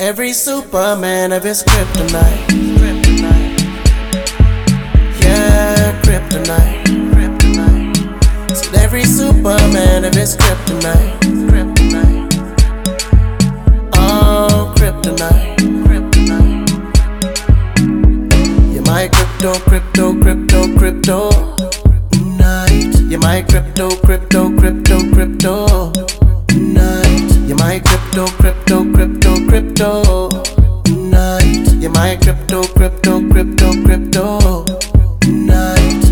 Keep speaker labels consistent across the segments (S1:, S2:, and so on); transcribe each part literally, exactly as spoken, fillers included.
S1: every Superman of his kryptonite. Kryptonite. Yeah, kryptonite. Kryptonite. Said every Superman of his kryptonite. Kryptonite. Oh, kryptonite. Kryptonite. You're my crypto, crypto, crypto, crypto. Night. You're my crypto, crypto, crypto, crypto. Night. You're my crypto, crypto, crypto, crypto. Night. You're my crypto, crypto, crypto, crypto. Night.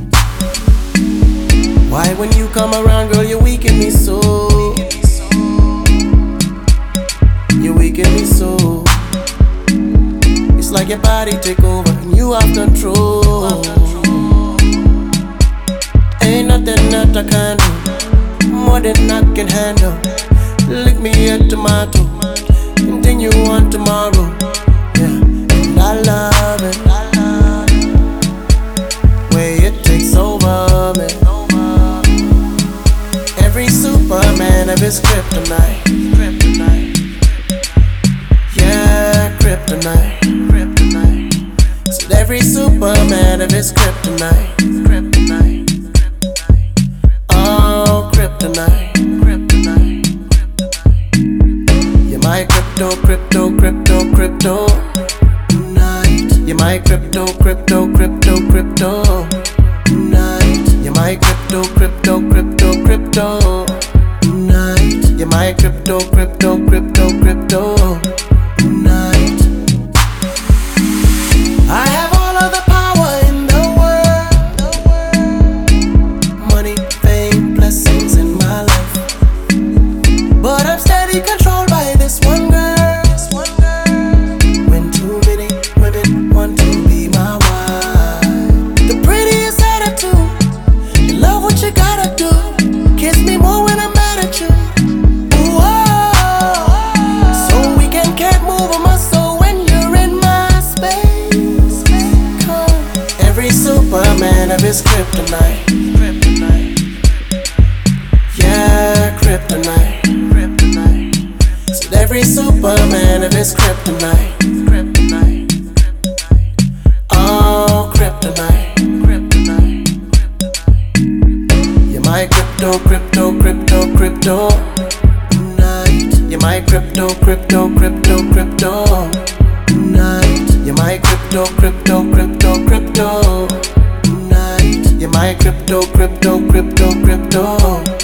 S1: Why when you come around, girl, you weaken me so. You weaken me so. It's like your body take over and you have control. Ain't nothing that I can do more than I can handle. Lick me a tomato, continue on tomorrow. Yeah, and I love it. Way it takes over me. Every Superman of his kryptonite. Kryptonite. Yeah, kryptonite. Kryptonite. Said every Superman of his kryptonite. Kryptonite. Oh, kryptonite. Kryptonite. You're my crypto, crypto, crypto, crypto. Night. You're my crypto, crypto, crypto, crypto. Night. You're my crypto, crypto, crypto, crypto. Night. You're my crypto, crypto, crypto, crypto. Night. I have all of the power in the world. Money, fame, blessings in my life. But I'm steady controlled by this one girl. When too many women want to be my wife. The prettiest attitude, you love what you gotta do. Kiss me more when I'm mad at you. Ooh, oh, so we can get move a muscle when you're in my space. Come. Every Superman of his kryptonite. Kryptonite. Yeah, kryptonite. Kryptonite. Said every Superman of his kryptonite. Kryptonite. Oh, kryptonite. Kryptonite. You're my crypto, crypto, crypto, crypto. Night. You're my crypto, crypto, crypto, crypto. Night. You're my crypto, crypto, crypto, crypto. Night. You're my crypto, crypto, crypto, crypto.